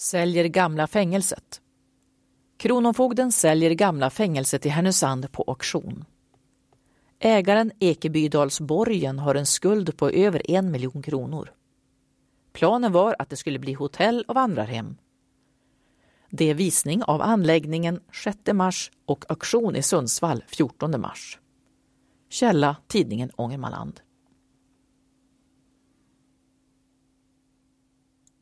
Säljer gamla fängelset. Kronofogden säljer gamla fängelset i Härnösand på auktion. Ägaren Ekebydalsborgen har en skuld på över 1 miljon kronor. Planen var att det skulle bli hotell och vandrarhem. Det är visning av anläggningen 6 mars och auktion i Sundsvall 14 mars. Källa tidningen Ångermanland.